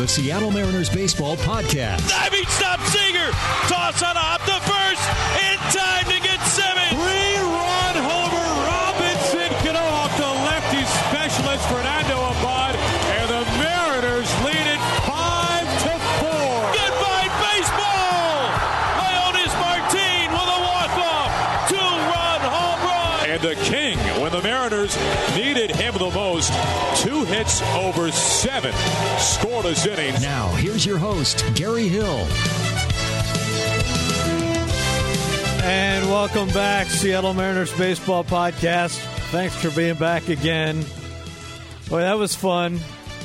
the Seattle Mariners Baseball Podcast. Diving stop, Seager. Toss on a hop to first. In time to get Simmons. Three-run homer. Robinson Cano off the lefty specialist Fernando Abad. And the Mariners lead it 5-4. Goodbye, baseball. Leonis Martin with a walk-off. Two-run home run. And the King, when the Mariners needed him the most, 2 hits over 7 scoreless innings. Now, here's your host, Gary Hill. And welcome back, Seattle Mariners Baseball Podcast. Thanks for being back again. Boy, that was fun.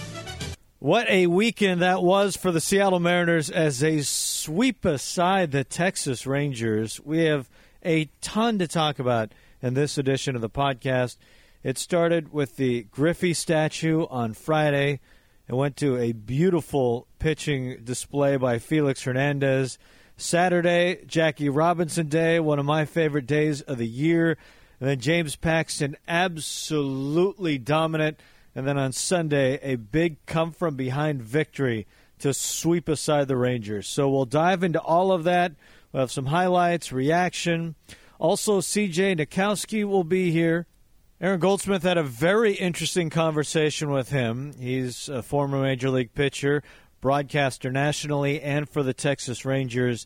What a weekend that was for the Seattle Mariners as they sweep aside the Texas Rangers. We have a ton to talk about in this edition of the podcast. It started with the Griffey statue on Friday. It went to a beautiful pitching display by Felix Hernandez. Saturday, Jackie Robinson Day, one of my favorite days of the year. And then James Paxton, absolutely dominant. And then on Sunday, a big come-from-behind victory to sweep aside the Rangers. So we'll dive into all of that. We'll have some highlights, reaction. Also, C.J. Nitkowski will be here. Aaron Goldsmith had a very interesting conversation with him. He's a former Major League pitcher, broadcaster nationally and for the Texas Rangers.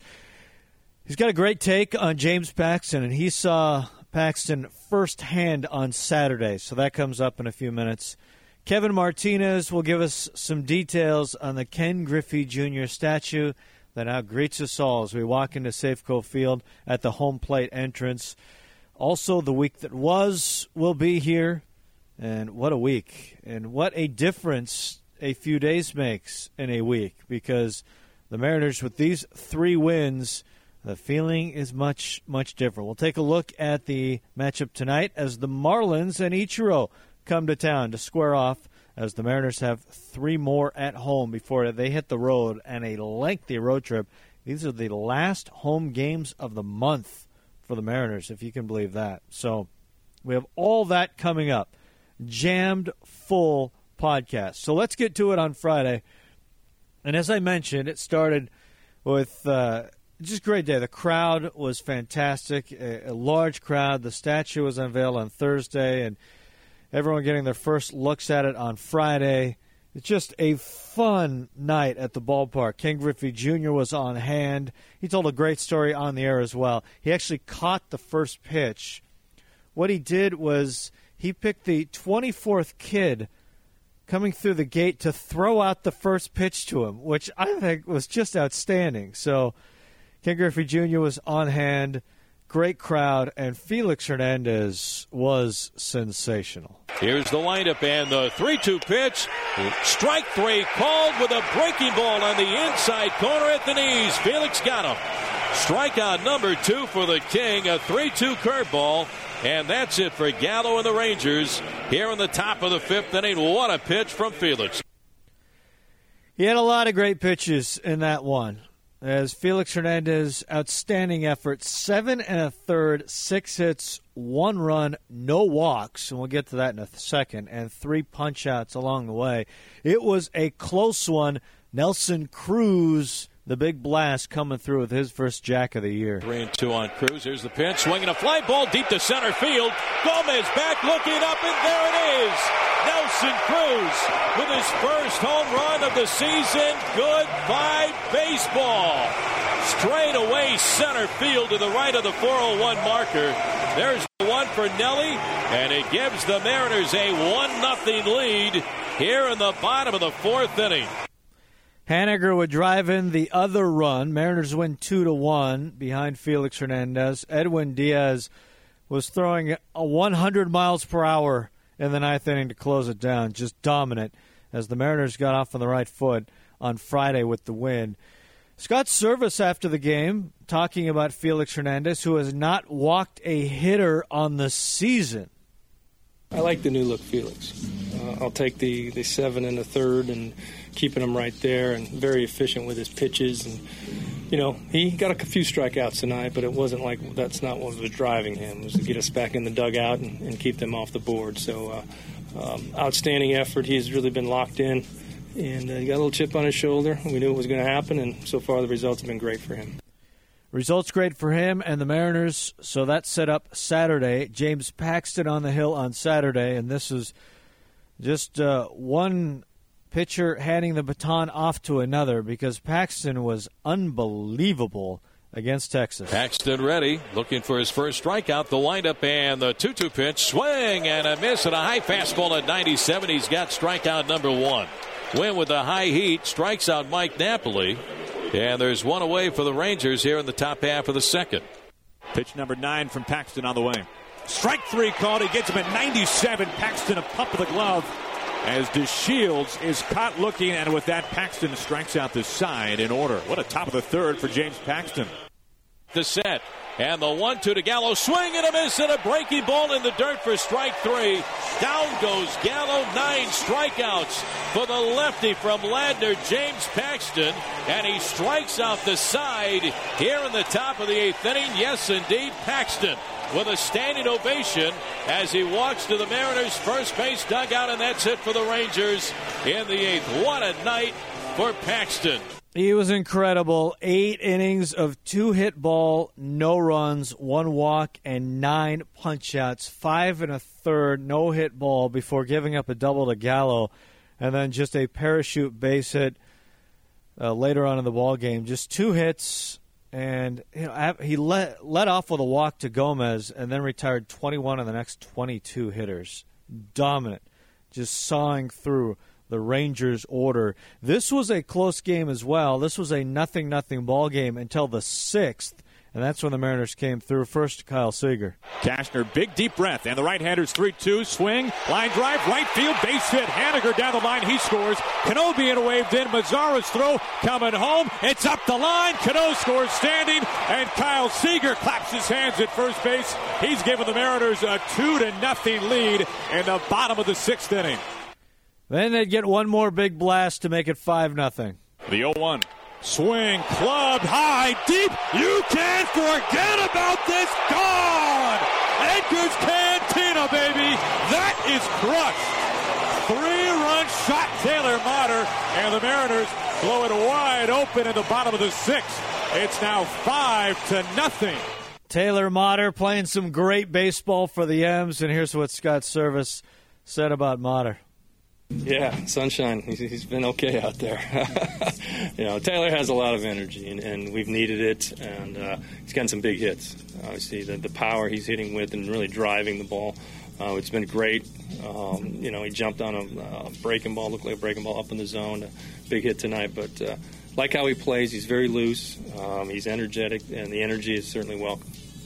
He's got a great take on James Paxton, and he saw Paxton firsthand on Saturday, so that comes up in a few minutes. Kevin Martinez will give us some details on the Ken Griffey Jr. statue that now greets us all as we walk into Safeco Field at the home plate entrance. Also, the week that was will be here, and what a week, and what a difference a few days makes in a week, because the Mariners, with these 3 wins, the feeling is much, much different. We'll take a look at the matchup tonight as the Marlins and Ichiro come to town to square off, as the Mariners have 3 more at home before they hit the road and a lengthy road trip. These are the last home games of the month for the Mariners, if you can believe that. So we have all that coming up. Jammed full podcast. So let's get to it on Friday. And as I mentioned, it started with just a great day. The crowd was fantastic, a large crowd. The statue was unveiled on Thursday, and everyone getting their first looks at it on Friday. It's just a fun night at the ballpark. Ken Griffey Jr. was on hand. He told a great story on the air as well. He actually caught the first pitch. What he did was he picked the 24th kid coming through the gate to throw out the first pitch to him, which I think was just outstanding. So Ken Griffey Jr. was on hand. Great crowd, and Felix Hernandez was sensational. Here's the lineup and the 3-2 pitch. Strike 3 called with a breaking ball on the inside corner at the knees. Felix got him. Strikeout number 2 for the King, a 3-2 curveball. And that's it for Gallo and the Rangers here in the top of the 5th inning. What a pitch from Felix. He had a lot of great pitches in that one. As Felix Hernandez, outstanding effort, 7 1/3, 6 hits, 1 run, no walks, and we'll get to that in a second, and 3 punch-outs along the way. It was a close one. Nelson Cruz, the big blast, coming through with his first jack of the year. 3-2 on Cruz. Here's the pitch, swinging a fly ball deep to center field. Gomez back looking up, and there it is. Nelson Cruz with his first home run of the season. Goodbye, baseball. Straight away center field to the right of the 401 marker. There's the one for Nelly, and it gives the Mariners a 1-0 lead here in the bottom of the 4th inning. Haniger would drive in the other run. Mariners win 2-1 behind Felix Hernandez. Edwin Diaz was throwing a 100 miles per hour in the 9th inning to close it down. Just dominant as the Mariners got off on the right foot on Friday with the win. Scott Servais after the game talking about Felix Hernandez, who has not walked a hitter on the season. I like the new look Felix. I'll take the 7 1/3 and keeping him right there, and very efficient with his pitches. And you know, he got a few strikeouts tonight, but it wasn't like that's not what was driving him. It was to get us back in the dugout and keep them off the board. So outstanding effort. He has really been locked in and he got a little chip on his shoulder. We knew it was going to happen, and so far the results have been great for him. Results great for him and the Mariners, so that set up Saturday. James Paxton on the hill on Saturday, and this is just one pitcher handing the baton off to another because Paxton was unbelievable against Texas. Paxton ready, looking for his first strikeout. The windup and the 2-2 pitch. Swing and a miss and a high fastball at 97. He's got strikeout number 1. Win with the high heat, strikes out Mike Napoli. And there's one away for the Rangers here in the top half of the second. Pitch number 9 from Paxton on the way. Strike 3 called. He gets him at 97. Paxton a pump of the glove as DeShields is caught looking, and with that, Paxton strikes out the side in order. What a top of the third for James Paxton. The set. And the 1-2 to Gallo. Swing and a miss and a breaking ball in the dirt for strike 3. Down goes Gallo. 9 strikeouts for the lefty from Ladner, James Paxton. And he strikes out the side here in the top of the 8th inning. Yes, indeed, Paxton with a standing ovation as he walks to the Mariners' first base dugout. And that's it for the Rangers in the 8th. What a night for Paxton. He was incredible. 8 innings of 2 hit ball, no runs, 1 walk, and 9 punch outs. 5 1/3 no hit ball before giving up a double to Gallo, and then just a parachute base hit later on in the ball game. Just 2 hits, and he led off with a walk to Gomez, and then retired 21 of the next 22 hitters. Dominant, just sawing through the Rangers' order. This was a close game as well. This was a 0-0 ball game until the 6th, and that's when the Mariners came through. First, Kyle Seager. Cashner, big deep breath, and the right-hander's 3-2 swing, line drive, right field, base hit. Haniger down the line, he scores. Cano being waved in. Mazzara's throw coming home. It's up the line. Cano scores standing, and Kyle Seager claps his hands at first base. He's given the Mariners a 2-0 lead in the bottom of the 6th inning. Then they'd get one more big blast to make it 5-0. The 0-1. Swing, clubbed high, deep. You can't forget about this. Gone! Edgar's Cantina, baby. That is crushed. 3-run shot, Taylor Motter, and the Mariners blow it wide open in the bottom of the 6th. It's now 5-0. Taylor Motter playing some great baseball for the M's, and here's what Scott Service said about Motter. Yeah, sunshine. He's been okay out there. Taylor has a lot of energy, and we've needed it, and he's gotten some big hits. Obviously, the power he's hitting with and really driving the ball, it's been great. He jumped on a breaking ball, looked like a breaking ball up in the zone. A big hit tonight, but like how he plays, he's very loose. He's energetic, and the energy is certainly welcome.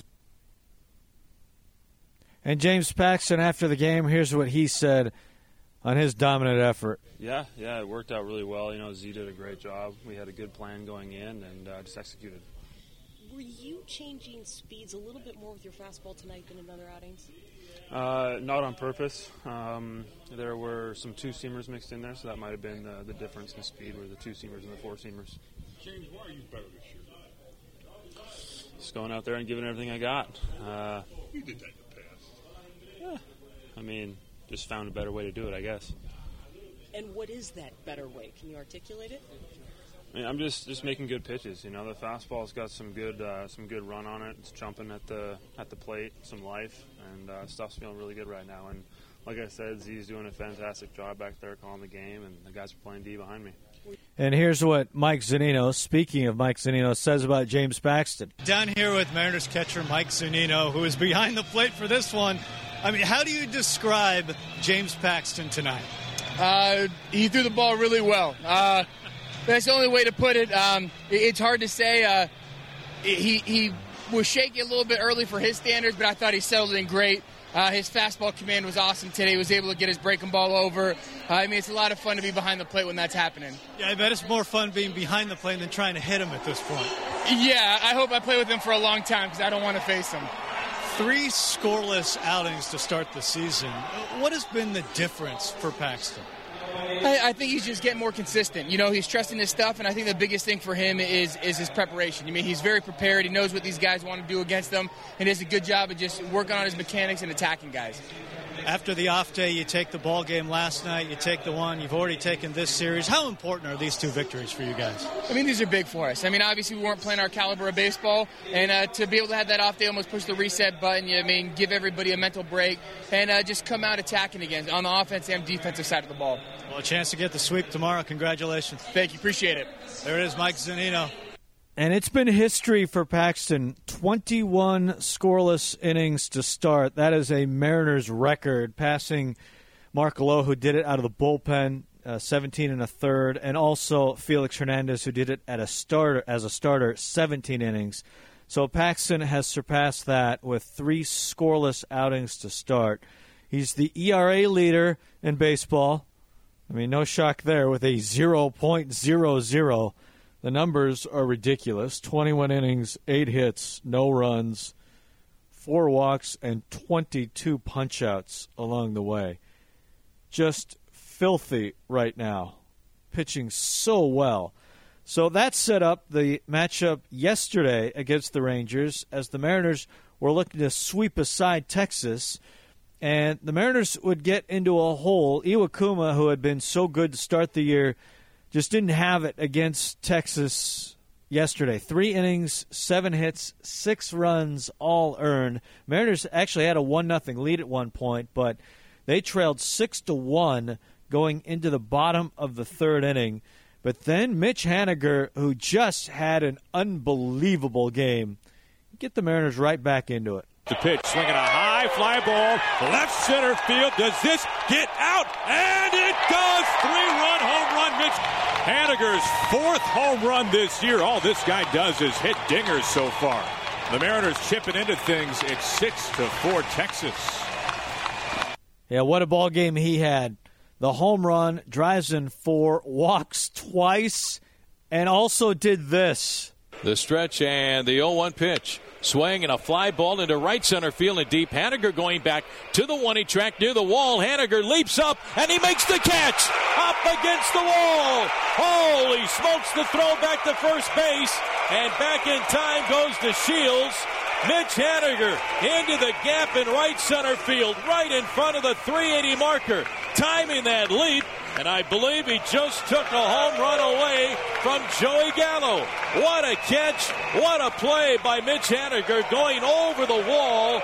And James Paxton, after the game, here's what he said on his dominant effort. Yeah, it worked out really well. Z did a great job. We had a good plan going in and just executed. Were you changing speeds a little bit more with your fastball tonight than in other outings? Not on purpose. There were some 2-seamers mixed in there, so that might have been the difference in speed, were the 2-seamers and the 4-seamers. James, why are you better this year? Just going out there and giving everything I got. You did that in the past. Yeah, just found a better way to do it, I guess. And what is that better way? Can you articulate it? I'm just making good pitches. The fastball's got some good run on it. It's jumping at the plate, some life, and stuff's feeling really good right now. And like I said, Z's doing a fantastic job back there calling the game, and the guys are playing D behind me. And here's what Mike Zunino, speaking of Mike Zunino, says about James Paxton. Down here with Mariners catcher Mike Zunino, who is behind the plate for this one. How do you describe James Paxton tonight? He threw the ball really well. That's the only way to put it. It's hard to say. He was shaky a little bit early for his standards, but I thought he settled in great. His fastball command was awesome today. He was able to get his breaking ball over. It's a lot of fun to be behind the plate when that's happening. Yeah, I bet it's more fun being behind the plate than trying to hit him at this point. Yeah, I hope I play with him for a long time because I don't want to face him. 3 scoreless outings to start the season. What has been the difference for Paxton? I think he's just getting more consistent. He's trusting his stuff, and I think the biggest thing for him is his preparation. He's very prepared. He knows what these guys want to do against them, and does a good job of just working on his mechanics and attacking guys. After the off day, you take the ball game last night, you take the one, you've already taken this series. How important are these two victories for you guys? I mean, these are big for us. I mean, obviously we weren't playing our caliber of baseball, and to be able to have that off day, almost push the reset button, give everybody a mental break, and just come out attacking again on the offense and defensive side of the ball. Well, a chance to get the sweep tomorrow. Congratulations. Thank you. Appreciate it. There it is, Mike Zunino. And it's been history for Paxton. 21 scoreless innings to start. That is a Mariners record, passing Mark Lowe, who did it out of the bullpen, 17 and a third, and also Felix Hernandez, who did it as a starter, 17 innings. So Paxton has surpassed that with 3 scoreless outings to start. He's the ERA leader in baseball. I mean, no shock there with a 0.00. The numbers are ridiculous. 21 innings, 8 hits, no runs, 4 walks, and 22 punch-outs along the way. Just filthy right now. Pitching so well. So that set up the matchup yesterday against the Rangers as the Mariners were looking to sweep aside Texas. And the Mariners would get into a hole. Iwakuma, who had been so good to start the year, just didn't have it against Texas yesterday. 3 innings, 7 hits, 6 runs, all earned. Mariners actually had a 1-0 lead at one point, but they trailed 6-1 going into the bottom of the 3rd inning. But then Mitch Haniger, who just had an unbelievable game, get the Mariners right back into it. The pitch, swinging a high fly ball, left center field. Does this get out? And it does! 3-run home run, Mitch Haniger's 4th home run this year. All this guy does is hit dingers so far. The Mariners chipping into things. It's 6-4 Texas. Yeah, what a ball game he had. The home run, drives in 4, walks twice, and also did this. The stretch and the 0-1 pitch. Swing and a fly ball into right center field and deep. Haniger going back to the 1-8 track near the wall. Haniger leaps up and he makes the catch. Up against the wall. Holy smokes, the throw back to first base. And back in time goes to Shields. Mitch Haniger into the gap in right center field, right in front of the 380 marker. Timing that leap. And I believe he just took a home run away from Joey Gallo. What a catch. What a play by Mitch Haniger going over the wall.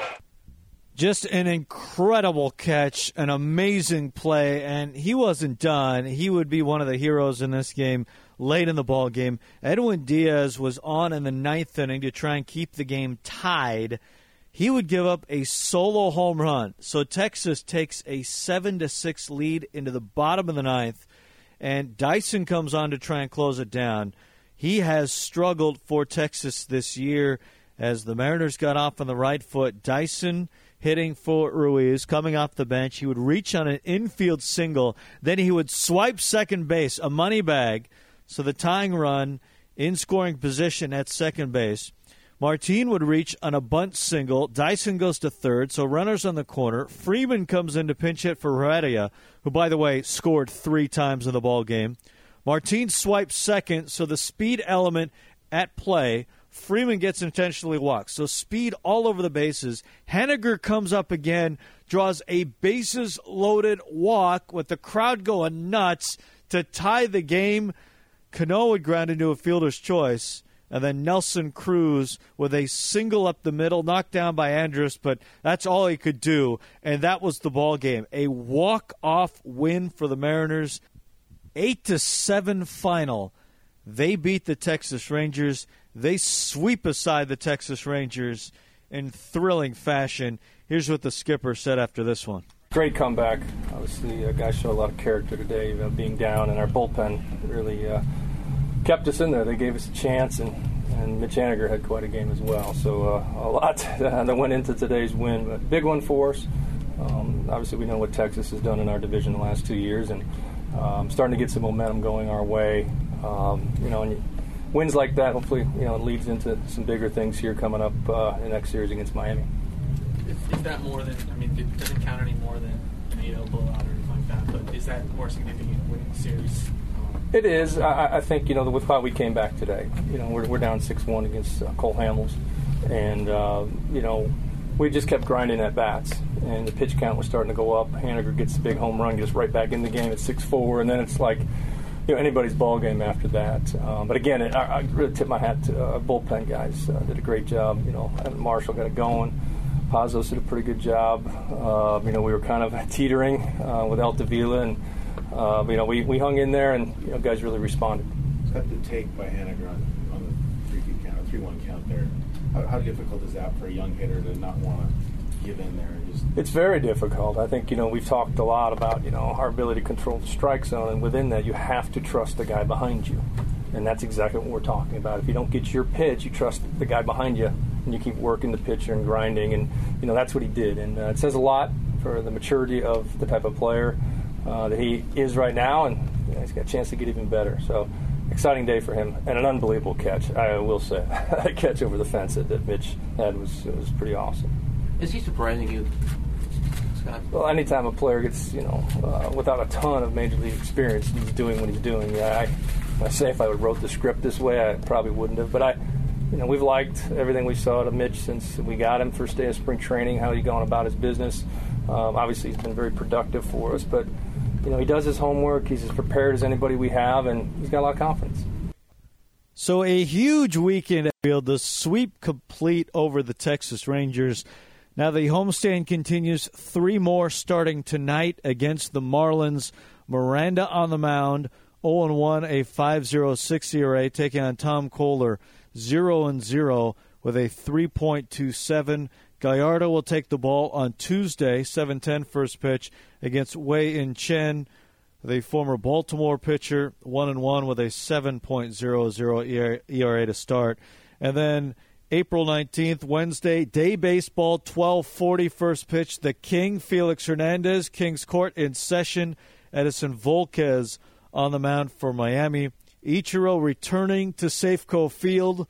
Just an incredible catch, an amazing play, and he wasn't done. He would be one of the heroes in this game late in the ball game. Edwin Diaz was on in the 9th inning to try and keep the game tied. He would give up a solo home run. So Texas takes a 7-6 lead into the bottom of the 9th, and Dyson comes on to try and close it down. He has struggled for Texas this year as the Mariners got off on the right foot. Dyson hitting for Ruiz, coming off the bench. He would reach on an infield single. Then he would swipe second base, a money bag. So the tying run in scoring position at second base. Martin would reach on a bunt single. Dyson goes to third, so runners on the corner. Freeman comes in to pinch hit for Heredia, who, by the way, scored 3 times in the ball game. Martin swipes second, so the speed element at play. Freeman gets intentionally walked. So speed all over the bases. Haniger comes up again, draws a bases-loaded walk with the crowd going nuts to tie the game. Cano would ground into a fielder's choice. And then Nelson Cruz with a single up the middle, knocked down by Andrus, but that's all he could do. And that was the ball game. A walk-off win for the Mariners. 8-7 final. They beat the Texas Rangers. They sweep aside the Texas Rangers in thrilling fashion. Here's what the skipper said after this one. Great comeback. Obviously, guys showed a lot of character today, being down, and our bullpen really kept us in there. They gave us a chance, and Mitch Haniger had quite a game as well. So a lot that went into today's win, but big one for us. Obviously, we know what Texas has done in our division the last 2 years, and starting to get some momentum going our way. And wins like that, hopefully, it leads into some bigger things here coming up in the next series against Miami. Is that more than, it doesn't count any more than an 8-0 blowout or anything like that, but is that more significant winning series? It is. I think, with how we came back today, we're down 6-1 against Cole Hamels. And, we just kept grinding at bats, and the pitch count was starting to go up. Haniger gets the big home run, gets right back in the game at 6-4, and then it's like, anybody's ball game after that. But again, I really tip my hat to bullpen guys. Did a great job. Marshall got it going. Pazos did a pretty good job. We were kind of teetering with Altavilla, and we hung in there, and guys really responded. Cut the take by Haniger on the 3-2 count, 3-1 count there. How difficult is that for a young hitter to not want to give in there? It's very difficult. I think, we've talked a lot about, our ability to control the strike zone, and within that you have to trust the guy behind you. And that's exactly what we're talking about. If you don't get your pitch, you trust the guy behind you, and you keep working the pitcher and grinding, and, that's what he did. And it says a lot for the maturity of the type of player that he is right now, and he's got a chance to get even better. So, exciting day for him, and an unbelievable catch, I will say. That catch over the fence that Mitch had was pretty awesome. Is he surprising you, Scott? Well, anytime a player gets, without a ton of major league experience, he's doing what he's doing. I say if I would wrote the script this way, I probably wouldn't have. But we've liked everything we saw to Mitch since we got him first day of spring training, how he's going about his business. Obviously, he's been very productive for us, but he does his homework. He's as prepared as anybody we have, and he's got a lot of confidence. So a huge weekend at field, the sweep complete over the Texas Rangers. Now the homestand continues. 3 more starting tonight against the Marlins. Miranda on the mound, 0-1, a 5.06 ERA, taking on Tom Kohler, 0-0 with a 3.27. Gallardo will take the ball on Tuesday, 7:10 first pitch against Wei-In Chen, the former Baltimore pitcher, 1-1 with a 7.00 ERA to start. And then April 19th, Wednesday, day baseball, 12:40 first pitch. The King, Felix Hernandez, Kings Court in session. Edison Volquez on the mound for Miami. Ichiro returning to Safeco Field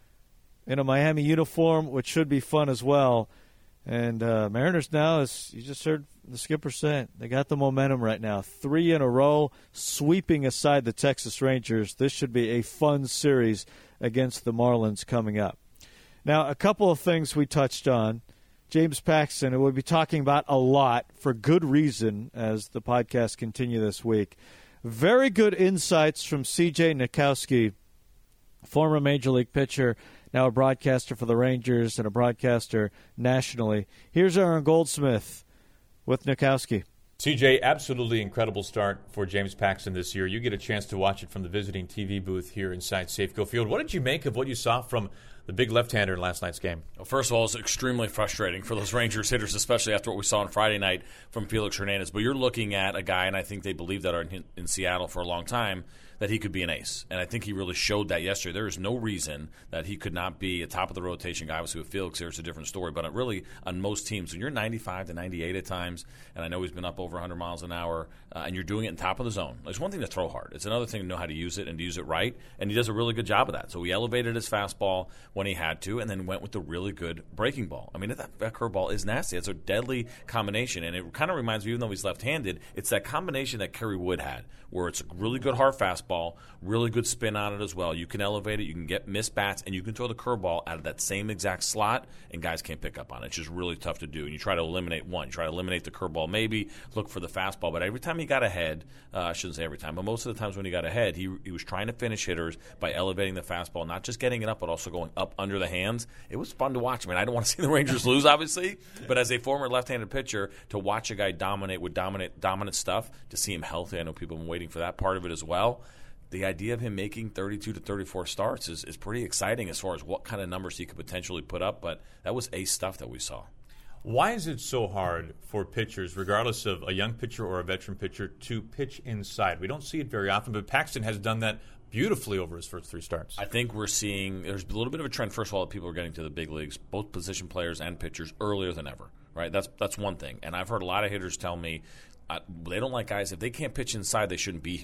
in a Miami uniform, which should be fun as well. And Mariners now, as you just heard the skipper say, they got the momentum right now. 3 in a row, sweeping aside the Texas Rangers. This should be a fun series against the Marlins coming up. Now, a couple of things we touched on. James Paxton, who we'll be talking about a lot for good reason as the podcast continue this week. Very good insights from C.J. Nitkowski, former Major League pitcher, now a broadcaster for the Rangers and a broadcaster nationally. Here's Aaron Goldsmith with Nitkowski. CJ, absolutely incredible start for James Paxton this year. You get a chance to watch it from the visiting TV booth here inside Safeco Field. What did you make of what you saw from the big left-hander in last night's game? Well, first of all, it's extremely frustrating for those Rangers hitters, especially after what we saw on Friday night from Felix Hernandez. But you're looking at a guy, and I think they believed that in Seattle for a long time, that he could be an ace. And I think he really showed that yesterday. There is no reason that he could not be a top-of-the-rotation guy. Obviously, with Felix here, it's a different story. But really, on most teams, when you're 95 to 98 at times, and I know he's been up over 100 miles an hour, and you're doing it in top of the zone, it's one thing to throw hard. It's another thing to know how to use it and to use it right. And he does a really good job of that. So he elevated his fastball when he had to, and then went with the really good breaking ball. I mean, that curveball is nasty. It's a deadly combination. And it kind of reminds me, even though he's left-handed, it's that combination that Kerry Wood had, where it's a really good hard fastball, really good spin on it as well. You can elevate it, you can get missed bats, and you can throw the curveball out of that same exact slot, and guys can't pick up on it. It's just really tough to do. And you try to eliminate one. You try to eliminate the curveball maybe, look for the fastball. But every time he got ahead, I shouldn't say every time, but most of the times when he got ahead, he was trying to finish hitters by elevating the fastball, not just getting it up, but also going up under the hands. It was fun to watch. I mean, I don't want to see the Rangers lose, obviously, but as a former left-handed pitcher, to watch a guy dominate with dominant stuff, to see him healthy, I know people have been waiting for that part of it as well. The idea of him making 32 to 34 starts is pretty exciting as far as what kind of numbers he could potentially put up, but that was ace stuff that we saw. Why is it so hard for pitchers, regardless of a young pitcher or a veteran pitcher, to pitch inside? We don't see it very often, but Paxton has done that beautifully over his first 3 starts. I think we're seeing there's a little bit of a trend, first of all, that people are getting to the big leagues, both position players and pitchers, earlier than ever. Right? That's one thing. And I've heard a lot of hitters tell me they don't like guys, if they can't pitch inside, they shouldn't be here.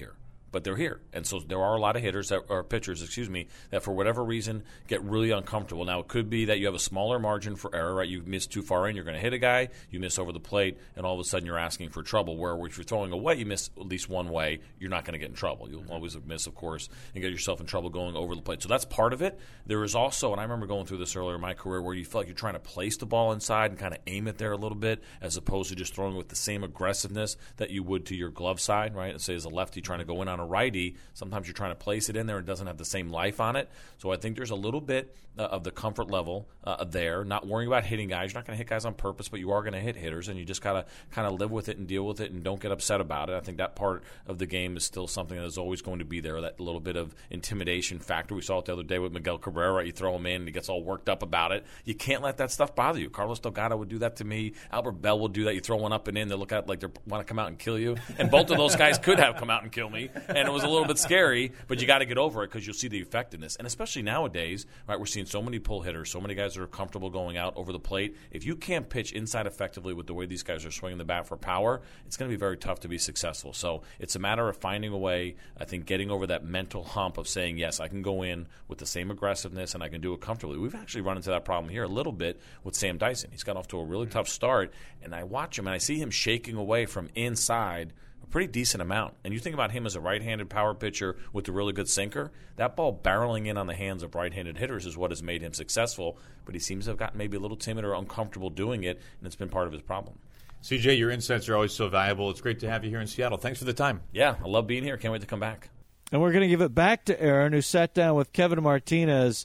but they're here. And so there are a lot of pitchers, that for whatever reason get really uncomfortable. Now, it could be that you have a smaller margin for error, right? You miss too far in, you're going to hit a guy, you miss over the plate, and all of a sudden you're asking for trouble. Where if you're throwing away, you miss at least one way, you're not going to get in trouble. You'll always miss, of course, and get yourself in trouble going over the plate. So that's part of it. There is also, and I remember going through this earlier in my career, where you feel like you're trying to place the ball inside and kind of aim it there a little bit, as opposed to just throwing with the same aggressiveness that you would to your glove side, right? Let's say as a lefty trying to go in on a righty, sometimes you're trying to place it in there and it doesn't have the same life on it. So I think there's a little bit of the comfort level there, not worrying about hitting guys. You're not going to hit guys on purpose, but you are going to hit hitters, and you just got to kind of live with it and deal with it and don't get upset about it. I think that part of the game is still something that is always going to be there, that little bit of intimidation factor. We saw it the other day with Miguel Cabrera. You throw him in and he gets all worked up about it. You can't let that stuff bother you. Carlos Delgado would do that to me. Albert Bell will do that. You throw one up and in, they look at it like they want to come out and kill you. And both of those guys could have come out and kill me, and it was a little bit scary, but you got to get over it because you'll see the effectiveness. And especially nowadays, right, we're seeing so many pull hitters, so many guys that are comfortable going out over the plate. If you can't pitch inside effectively with the way these guys are swinging the bat for power, it's going to be very tough to be successful. So it's a matter of finding a way, I think, getting over that mental hump of saying, yes, I can go in with the same aggressiveness and I can do it comfortably. We've actually run into that problem here a little bit with Sam Dyson. He's got off to a really tough start, and I watch him and I see him shaking away from inside a pretty decent amount. And you think about him as a right-handed power pitcher with a really good sinker, that ball barreling in on the hands of right-handed hitters is what has made him successful, but he seems to have gotten maybe a little timid or uncomfortable doing it, and it's been part of his problem. CJ, your insights are always so valuable. It's great to have you here in Seattle. Thanks for the time. Yeah, I love being here. Can't wait to come back. And we're going to give it back to Aaron, who sat down with Kevin Martinez.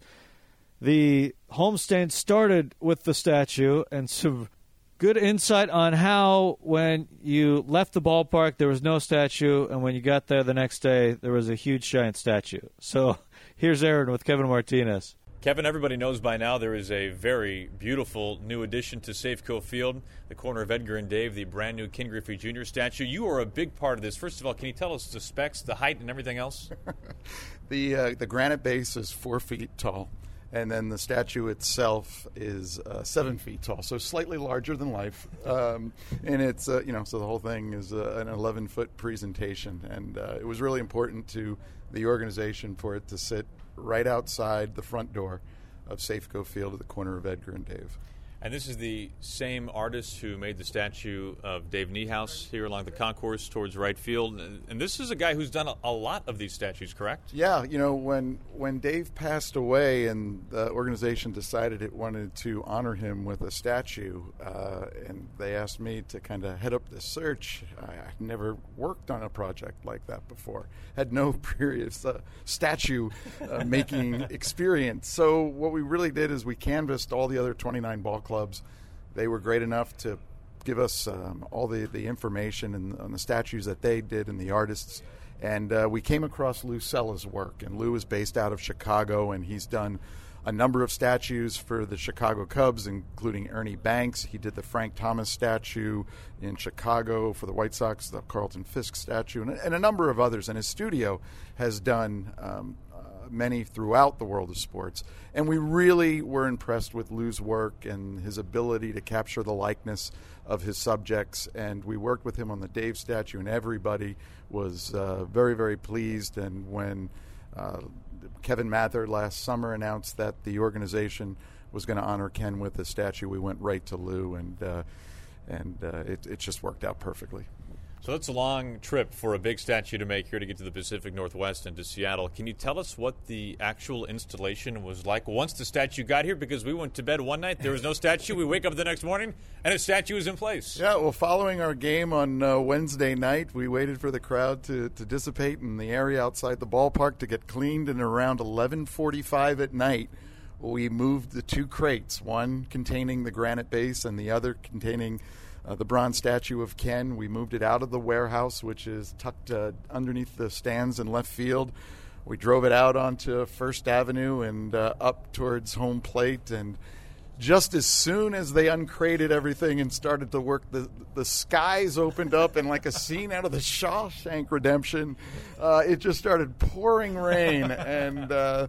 The homestand started with the statue, and some good insight on how when you left the ballpark there was no statue, and when you got there the next day there was a huge giant statue. So here's Aaron with Kevin Martinez. Kevin, everybody knows by now there is a very beautiful new addition to Safeco Field, the corner of Edgar and Dave, the brand new Ken Griffey Jr. statue. You are a big part of this. First of all, can you tell us the specs, the height, and everything else? The granite base is 4 feet tall, and then the statue itself is 7 feet tall, so slightly larger than life. And it's so the whole thing is an 11-foot presentation, and it was really important to the organization for it to sit right outside the front door of Safeco Field at the corner of Edgar and Dave. And this is the same artist who made the statue of Dave Niehaus here along the concourse towards right field. And this is a guy who's done a lot of these statues, correct? Yeah, when Dave passed away and the organization decided it wanted to honor him with a statue, and they asked me to kind of head up the search. I never worked on a project like that before. Had no previous statue making experience. So what we really did is we canvassed all the other 29 ball clubs. They were great enough to give us all the information on the statues that they did and the artists. And we came across Lou Sella's work. And Lou is based out of Chicago, and he's done a number of statues for the Chicago Cubs, including Ernie Banks. He did the Frank Thomas statue in Chicago for the White Sox, the Carlton Fisk statue, and a number of others. And his studio has done many throughout the world of sports. And we really were impressed with Lou's work and his ability to capture the likeness of his subjects. And we worked with him on the Dave statue, and everybody was very, very pleased. And when Kevin Mather last summer announced that the organization was going to honor Ken with a statue, we went right to Lou, and it just worked out perfectly. So that's a long trip for a big statue to make here to get to the Pacific Northwest and to Seattle. Can you tell us what the actual installation was like once the statue got here? Because we went to bed one night, there was no statue. We wake up the next morning, and a statue is in place. Yeah, well, following our game on Wednesday night, we waited for the crowd to dissipate in the area outside the ballpark to get cleaned, and around 11:45 at night, we moved the two crates, one containing the granite base and the other containing the bronze statue of Ken. We moved it out of the warehouse, which is tucked underneath the stands in left field. We drove it out onto First Avenue and up towards home plate. And just as soon as they uncrated everything and started to work, the skies opened up, and like a scene out of the Shawshank Redemption, it just started pouring rain. And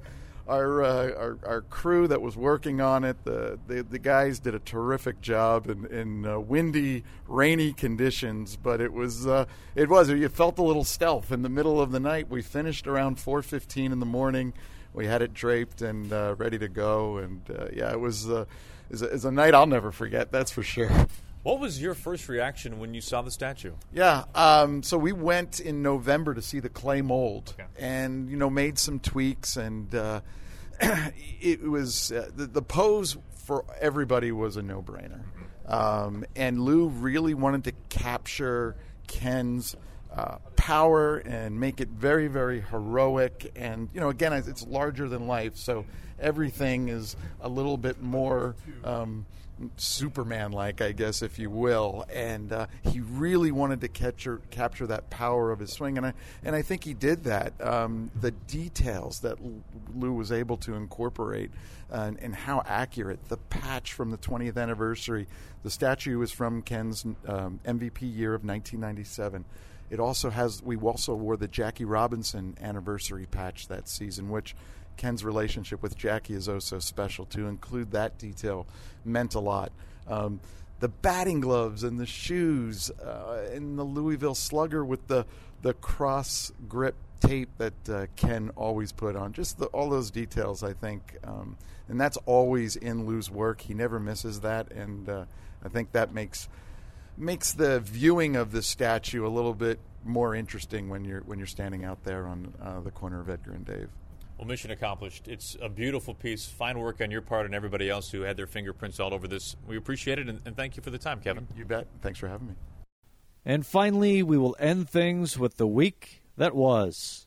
our crew that was working on it, the guys did a terrific job in windy, rainy conditions. But it you felt a little stealth in the middle of the night. We finished around 4:15 in the morning. We had it draped and ready to go, and it was a night I'll never forget. That's for sure. What was your first reaction when you saw the statue? Yeah, so we went in November to see the clay mold, and made some tweaks, and it was the pose for everybody was a no-brainer, and Lou really wanted to capture Ken's power and make it very, very heroic. And again, it's larger than life, so everything is a little bit more Superman-like, I guess, if you will. And he really wanted to capture that power of his swing, and I think he did that. The details that Lou was able to incorporate, and how accurate. The patch from the 20th anniversary. The statue is from Ken's MVP year of 1997. It also we also wore the Jackie Robinson anniversary patch that season, which Ken's relationship with Jackie is oh so special. To include that detail meant a lot. The batting gloves and the shoes, and the Louisville Slugger with the cross grip tape that Ken always put on. Just all those details, I think. And that's always in Lou's work. He never misses that, and I think that makes the viewing of the statue a little bit more interesting when you're standing out there on the corner of Edgar and Dave. Well, mission accomplished. It's a beautiful piece. Fine work on your part and everybody else who had their fingerprints all over this. We appreciate it, and thank you for the time, Kevin. You bet. Thanks for having me. And finally, we will end things with the week that was.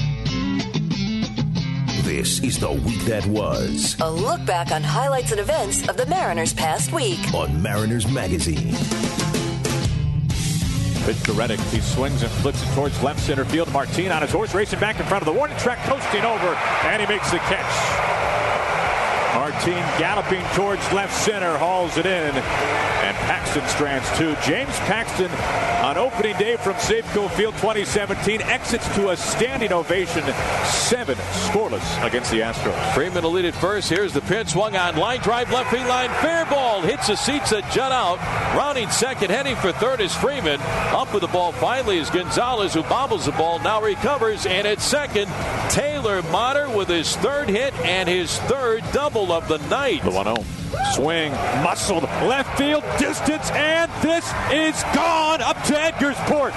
This is the week that was. A look back on highlights and events of the Mariners' past week. On Mariners Magazine. Pitch to Reddick. He swings and flips it towards left center field. Martin on his horse, racing back in front of the warning track, coasting over, and he makes the catch. Martin galloping towards left center, hauls it in, and Paxton strands two. James Paxton on opening day from Safeco Field 2017 exits to a standing ovation, 7 scoreless against the Astros. Freeman will lead it first. Here's the pitch, swung on, line drive, left field line, fair ball, hits the seats that jut out. Rounding second, heading for third is Freeman. Up with the ball finally is Gonzalez, who bobbles the ball, now recovers, and at second, Taylor Motter with his third hit and his third double of the night. The 1-0. Swing, muscled, left field, distance, and this is gone up to Edgar's porch.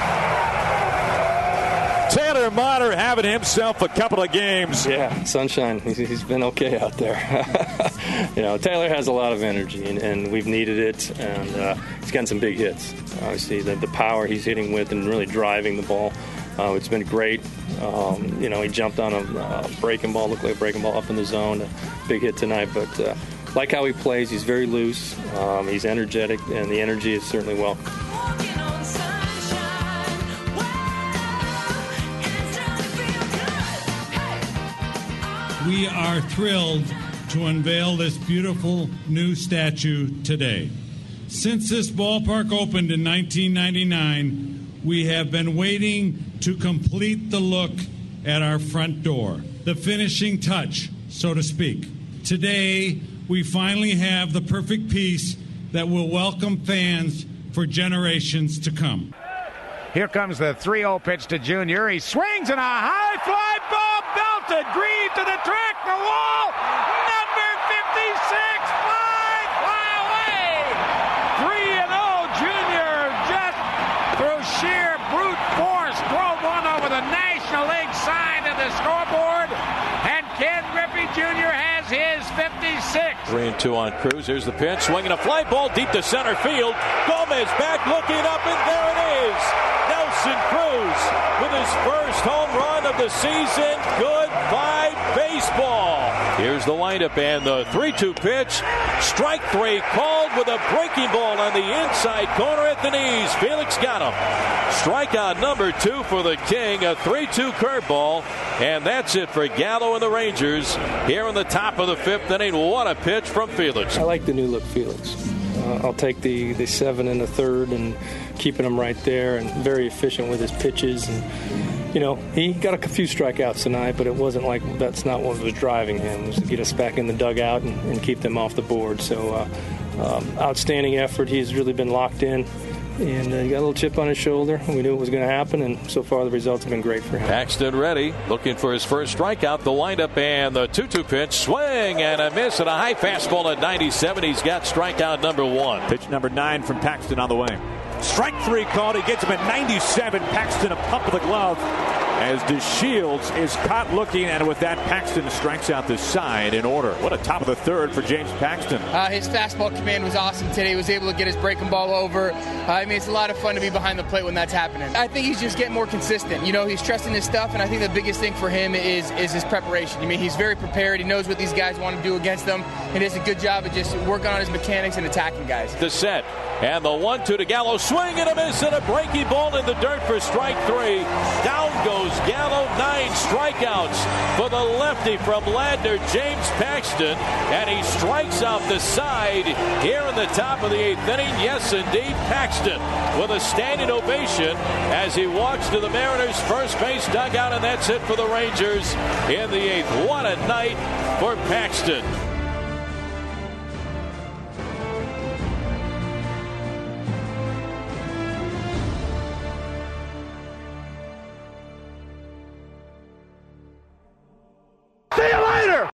Taylor Motter having himself a couple of games. Yeah, sunshine. He's been okay out there. Taylor has a lot of energy, and we've needed it, and he's gotten some big hits. Obviously, the power he's hitting with and really driving the ball. It's been great. He jumped on a breaking ball, looked like a breaking ball up in the zone. Big hit tonight, but like how he plays, he's very loose. He's energetic, and the energy is certainly welcome. We are thrilled to unveil this beautiful new statue today. Since this ballpark opened in 1999, we have been waiting to complete the look at our front door, the finishing touch, so to speak. Today, we finally have the perfect piece that will welcome fans for generations to come. Here comes the 3-0 pitch to Junior. He swings and a high fly ball belted. Green to the track, the wall. Number 56, fly away. 3-0 Junior just through sheer brute force drove one over the National League sign of the scoreboard. And Ken Griffey Jr. has his 56. 3-2 on Cruz. Here's the pitch. Swinging a fly ball deep to center field. Gomez back looking up, and there it is. Nelson Cruz with his first home run of the season. Goodbye, baseball. Here's the lineup and the 3-2 pitch. Strike three called with a breaking ball on the inside corner at the knees. Felix got him. Strikeout number 2 for the King. A 3-2 curveball. And that's it for Gallo and the Rangers here in the top of the 5th inning. What a pitch from Felix. I like the new look Felix. I'll take the 7 and a third and keeping him right there, and very efficient with his pitches. And he got a few strikeouts tonight, but it wasn't like that's not what was driving him. It was to get us back in the dugout and keep them off the board. So outstanding effort. He's really been locked in. And he got a little chip on his shoulder. We knew it was going to happen, and so far the results have been great for him. Paxton ready, looking for his first strikeout. The windup and the 2-2 pitch. Swing and a miss and a high fastball at 97. He's got strikeout number 1. Pitch number 9 from Paxton on the way. Strike 3 called. He gets him at 97. Paxton a pump of the glove as DeShields is caught looking, and with that, Paxton strikes out the side in order. What a top of the third for James Paxton. His fastball command was awesome today. He was able to get his breaking ball over. It's a lot of fun to be behind the plate when that's happening. I think he's just getting more consistent. He's trusting his stuff, and I think the biggest thing for him is his preparation. He's very prepared. He knows what these guys want to do against him, and does a good job of just working on his mechanics and attacking guys. The set, and the 1-2 to Gallo. Swing and a miss and a breaking ball in the dirt for strike 3. Down goes Gallo. 9 strikeouts for the lefty from Ladner, James Paxton, and he strikes out the side here in the top of the 8th inning. Yes, indeed, Paxton with a standing ovation as he walks to the Mariners' first base dugout, and that's it for the Rangers in the 8th. What a night for Paxton.